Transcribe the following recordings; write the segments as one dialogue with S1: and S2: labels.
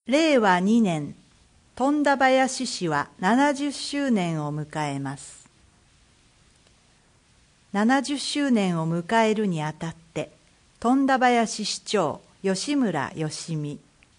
S1: 令和2年、富田林市は70周年を迎えます。70周年を迎えるにあたって、富田林市長、吉村芳美。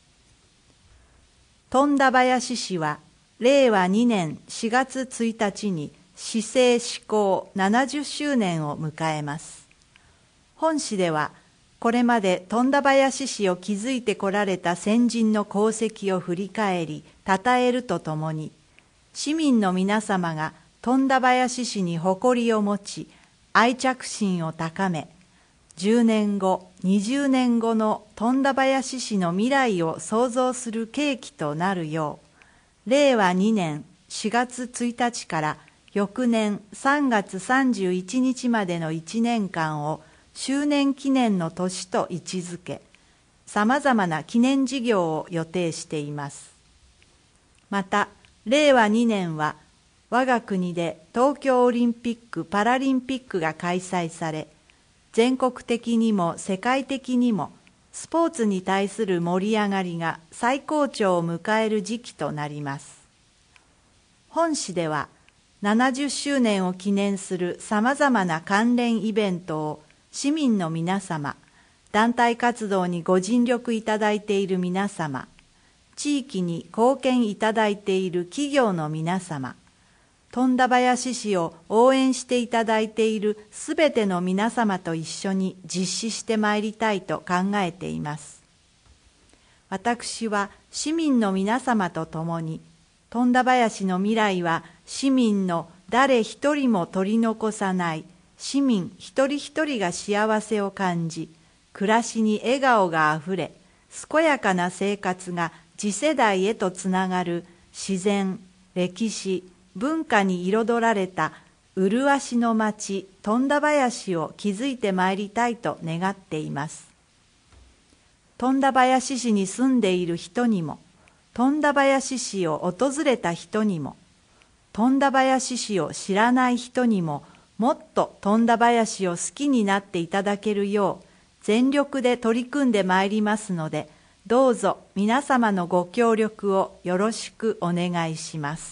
S1: 富田林市は、令和2年4月1日に市政施行70周年を迎えます。本市では、これまで富田林市を築いてこられた先人の功績を振り返り、称えるとともに、市民の皆様が富田林市に誇りを持ち、愛着心を高め、10年後、20年後の富田林市の未来を創造する契機となるよう、令和2年4月1日から翌年3月31日までの1年間を周年記念の年と位置づけ、さまざまな記念事業を予定しています。また、令和2年は、我が国で東京オリンピック・パラリンピックが開催され、全国的にも世界的にも、スポーツに対する盛り上がりが最高潮を迎える時期となります。本市では、70周年を記念するさまざまな関連イベントを、市民の皆様、団体活動にご尽力いただいている皆様、地域に貢献いただいている企業の皆様、富田林市を応援していただいているすべての皆様と一緒に実施してまいりたいと考えています。私は市民の皆様と共に、富田林の未来は市民の誰一人も取り残さない市民一人一人が幸せを感じ、暮らしに笑顔があふれ、健やかな生活が次世代へとつながる自然、歴史、文化に彩られた麗しの町、富田林を築いてまいりたいと願っています。富田林市に住んでいる人にも、富田林市を訪れた人にも、富田林市を知らない人にも、もっと富田林を好きになっていただけるよう、全力で取り組んでまいりますので、どうぞ皆様のご協力をよろしくお願いします。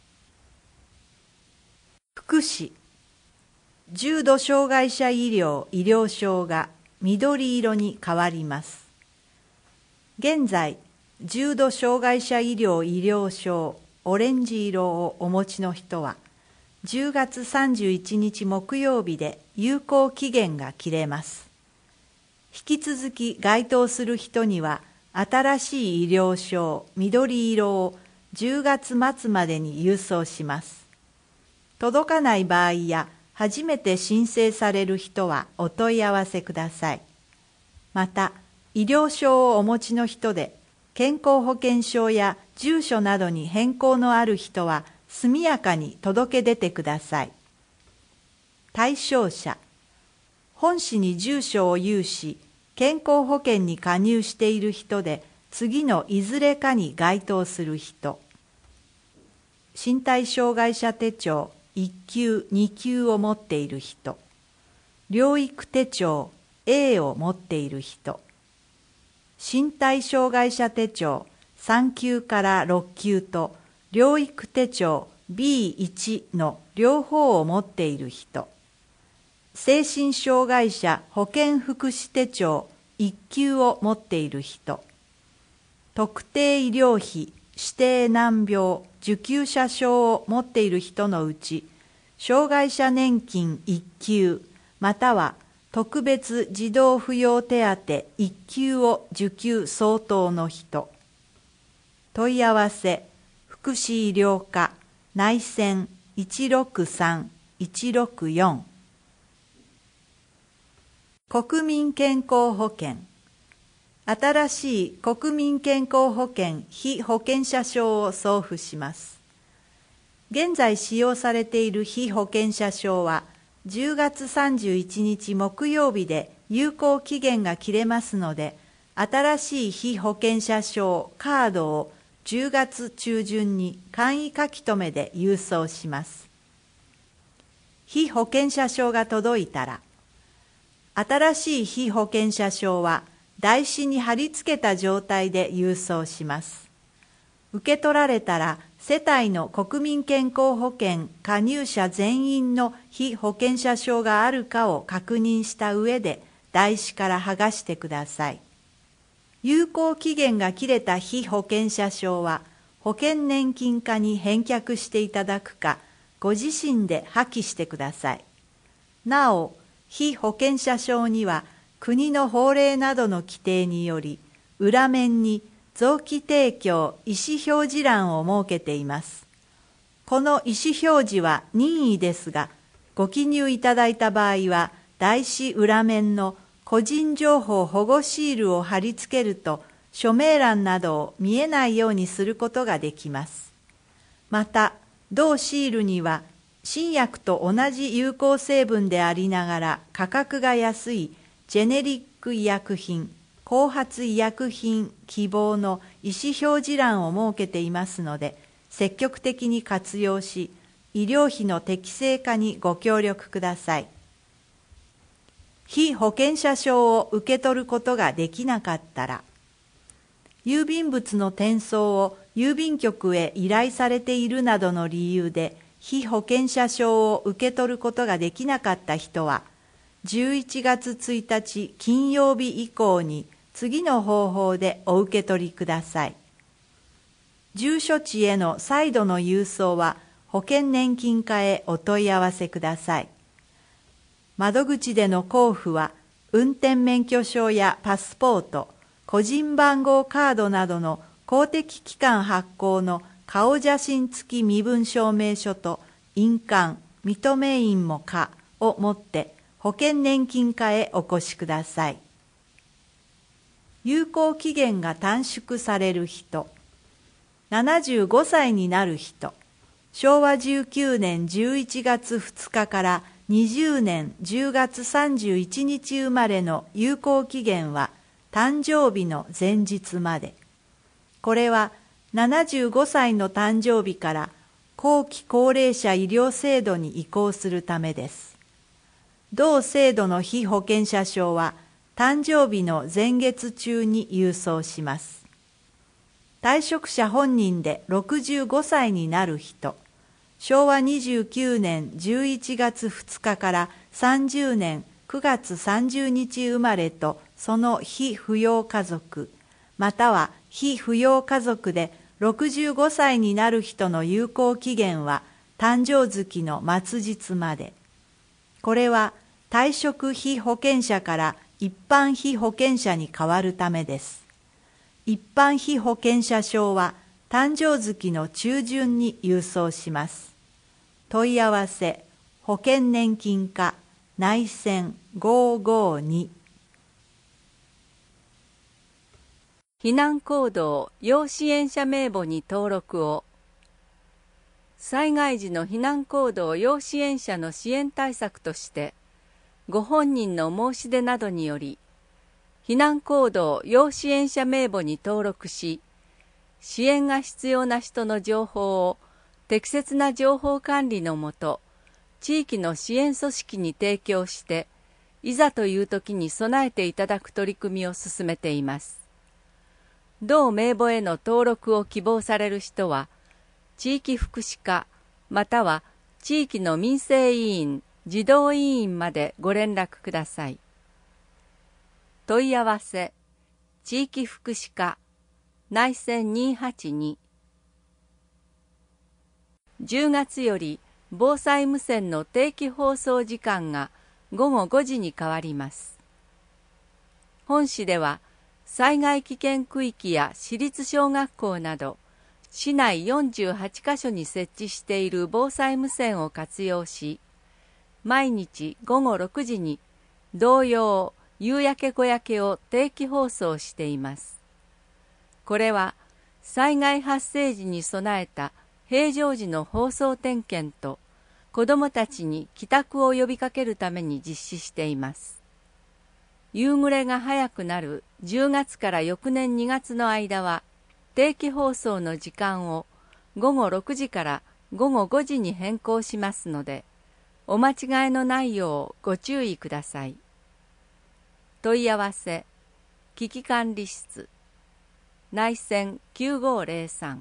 S1: 福祉、重度障害者医療医療証が緑色に変わります。現在、重度障害者医療医療証オレンジ色をお持ちの人は、10月31日木曜日で有効期限が切れます。引き続き該当する人には、新しい医療証緑色を10月末までに郵送します。届かない場合や、初めて申請される人はお問い合わせください。また、医療証をお持ちの人で、健康保険証や住所などに変更のある人は、速やかに届け出てください。対象者、本市に住所を有し、健康保険に加入している人で、次のいずれかに該当する人。身体障害者手帳1級、2級を持っている人。療育手帳 A を持っている人。身体障害者手帳3級から6級と、療育手帳 B1 の両方を持っている人。精神障害者保健福祉手帳1級を持っている人。特定医療費指定難病受給者証を持っている人のうち、障害者年金1級または特別児童扶養手当1級を受給相当の人。問い合わせ福祉医療課内線 163-164。 国民健康保険、新しい国民健康保険被保険者証を送付します。現在使用されている被保険者証は、10月31日木曜日で有効期限が切れますので、新しい被保険者証カードを10月中旬に簡易書き留めで郵送します。被保険者証が届いたら、新しい被保険者証は台紙に貼り付けた状態で郵送します。受け取られたら、世帯の国民健康保険加入者全員の被保険者証があるかを確認した上で、台紙から剥がしてください。有効期限が切れた被保険者証は、保険年金課に返却していただくか、ご自身で破棄してください。なお、被保険者証には、国の法令などの規定により、裏面に臓器提供意思表示欄を設けています。この意思表示は任意ですが、ご記入いただいた場合は、台紙裏面の個人情報保護シールを貼り付けると、署名欄などを見えないようにすることができます。また、同シールには、新薬と同じ有効成分でありながら価格が安いジェネリック医薬品、後発医薬品希望の意思表示欄を設けていますので、積極的に活用し、医療費の適正化にご協力ください。被保険者証を受け取ることができなかったら、郵便物の転送を郵便局へ依頼されているなどの理由で、被保険者証を受け取ることができなかった人は、11月1日金曜日以降に次の方法でお受け取りください。住所地への再度の郵送は保険年金課へお問い合わせください。窓口での交付は運転免許証やパスポート、個人番号カードなどの公的機関発行の顔写真付き身分証明書と印鑑、認め印も可を持って保険年金課へお越しください。有効期限が短縮される人、75歳になる人、昭和19年11月2日から20年10月31日生まれの有効期限は誕生日の前日まで。これは75歳の誕生日から後期高齢者医療制度に移行するためです。同制度の被保険者証は誕生日の前月中に郵送します。退職者本人で65歳になる人、昭和29年11月2日から30年9月30日生まれとその被扶養家族、または被扶養家族で65歳になる人の有効期限は誕生月の末日まで。これは退職被保険者から一般被保険者に変わるためです。一般被保険者証は誕生月の中旬に郵送します。問い合わせ、保険年金課、内線552。
S2: 避難行動要支援者名簿に登録を。災害時の避難行動要支援者の支援対策として、ご本人の申し出などにより、避難行動要支援者名簿に登録し、支援が必要な人の情報を適切な情報管理のもと、地域の支援組織に提供して、いざという時に備えていただく取り組みを進めています。同名簿への登録を希望される人は、地域福祉課または地域の民生委員、児童委員までご連絡ください。問い合わせ、地域福祉課、内線282。10月より防災無線の定期放送時間が午後5時に変わります。本市では災害危険区域や私立小学校など市内48カ所に設置している防災無線を活用し、毎日午後6時に同様夕焼け小焼けを定期放送しています。これは災害発生時に備えた平常時の放送点検と子どもたちに帰宅を呼びかけるために実施しています。夕暮れが早くなる10月から翌年2月の間は定期放送の時間を午後6時から午後5時に変更しますので、お間違いのないようご注意ください。問い合わせ、 危機管理室内線9503。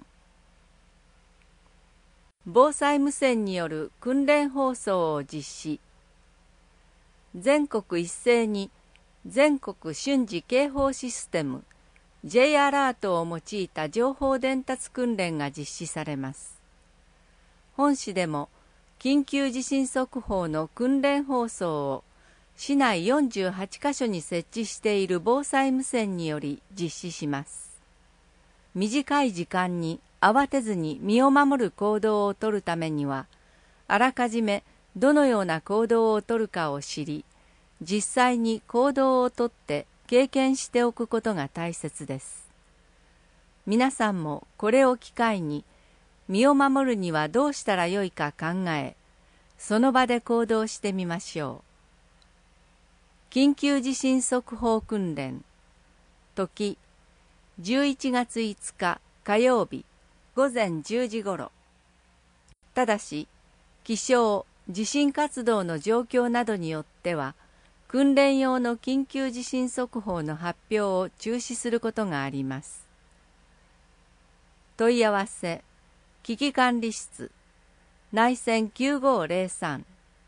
S2: 防災無線による訓練放送を実施。全国一斉に全国瞬時警報システム J アラートを用いた情報伝達訓練が実施されます。本市でも緊急地震速報の訓練放送を市内48カ所に設置している防災無線により実施します。短い時間に慌てずに身を守る行動をとるためには、あらかじめどのような行動をとるかを知り、実際に行動をとって経験しておくことが大切です。皆さんもこれを機会に、身を守るにはどうしたらよいか考え、その場で行動してみましょう。緊急地震速報訓練。時、11月5日火曜日午前10時ごろ。ただし、気象・地震活動の状況などによっては、訓練用の緊急地震速報の発表を中止することがあります。問い合わせ、危機管理室、内線9503。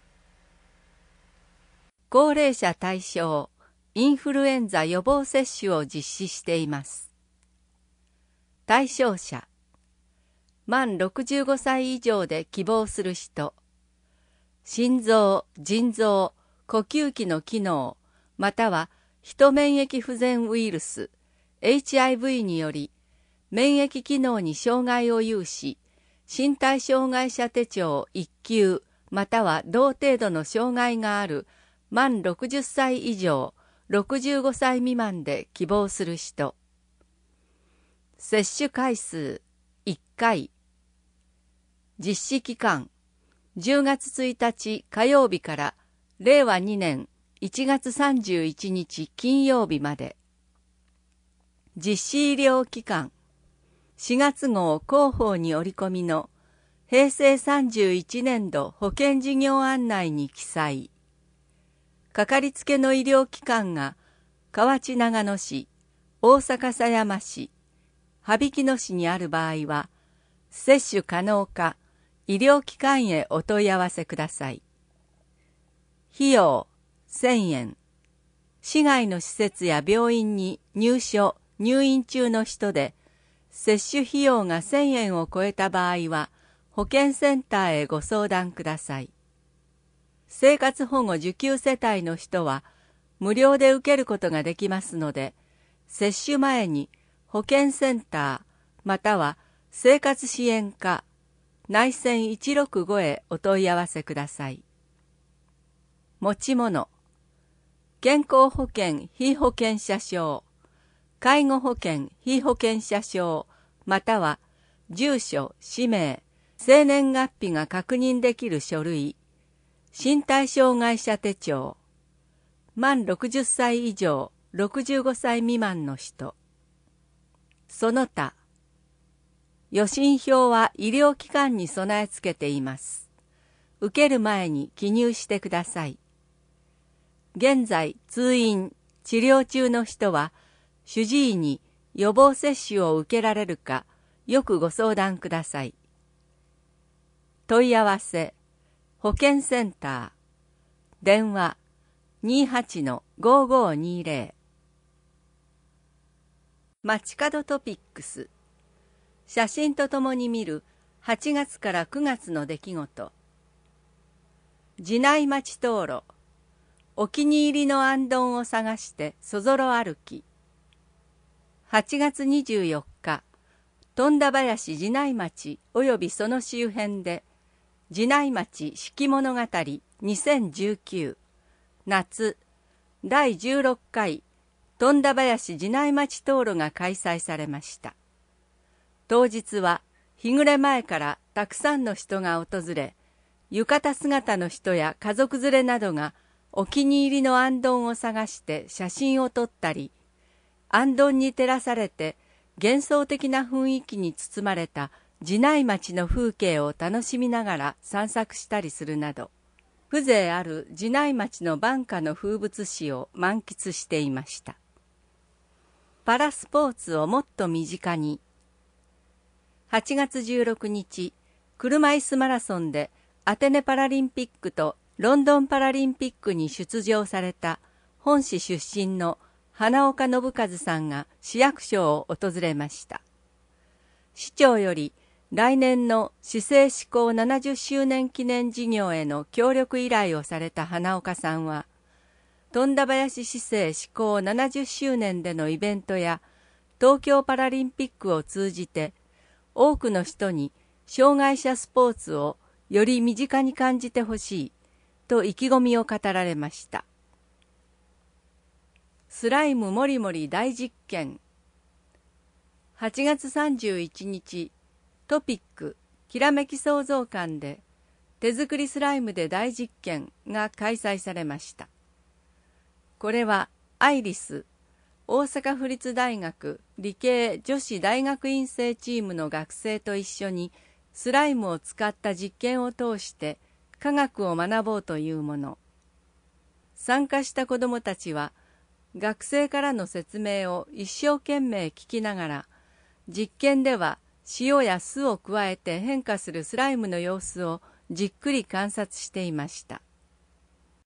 S2: 高齢者対象、インフルエンザ予防接種を実施しています。対象者、満65歳以上で希望する人、心臓、腎臓、呼吸器の機能、またはヒ免疫不全ウイルス、HIV により、免疫機能に障害を有し、身体障害者手帳1級、または同程度の障害がある満60歳以上、65歳未満で希望する人。接種回数1回。実施期間10月1日火曜日から令和2年1月31日金曜日まで。実施医療機関4月号広報に折り込みの平成31年度保険事業案内に記載。かかりつけの医療機関が河内長野市、大阪狭山市、羽曳野市にある場合は、接種可能か医療機関へお問い合わせください。費用1000円。市外の施設や病院に入所・入院中の人で、接種費用が1000円を超えた場合は、保健センターへご相談ください。生活保護受給世帯の人は、無料で受けることができますので、接種前に保健センター、または生活支援課、内線165へお問い合わせください。持ち物、健康保険被保険者証、介護保険被保険者証、または住所、氏名、生年月日が確認できる書類、身体障害者手帳、満60歳以上、65歳未満の人。その他、予診票は医療機関に備え付けています。受ける前に記入してください。現在、通院、治療中の人は、主治医に予防接種を受けられるか、よくご相談ください。問い合わせ、保健センター、電話 28-5520。街角トピックス。写真とともに見る8月から9月の出来事。寺内町灯籠。お気に入りのあんどんを探してそぞろ歩き。8月24日、富田林寺内町およびその周辺で、寺内町四季物語2019夏第16回富田林寺内町灯籠が開催されました。当日は日暮れ前からたくさんの人が訪れ、浴衣姿の人や家族連れなどがお気に入りのあんどんを探して写真を撮ったり、あんどんに照らされて幻想的な雰囲気に包まれた寺内町の風景を楽しみながら散策したりするなど、風情ある寺内町の晩夏の風物詩を満喫していました。 パラスポーツをもっと身近に。8月16日、車椅子マラソンでアテネパラリンピックとロンドンパラリンピックに出場された本市出身の花岡信和さんが市役所を訪れました。市長より来年の市政施行70周年記念事業への協力依頼をされた花岡さんは、富田林市政施行70周年でのイベントや東京パラリンピックを通じて、多くの人に障害者スポーツをより身近に感じてほしいと意気込みを語られました。スライムもりもり大実験。8月31日、トピックきらめき創造館で手作りスライムで大実験が開催されました。これはアイリス大阪府立大学理系女子大学院生チームの学生と一緒にスライムを使った実験を通して科学を学ぼうというもの。参加した子どもたちは学生からの説明を一生懸命聞きながら、実験では塩や酢を加えて変化するスライムの様子をじっくり観察していました。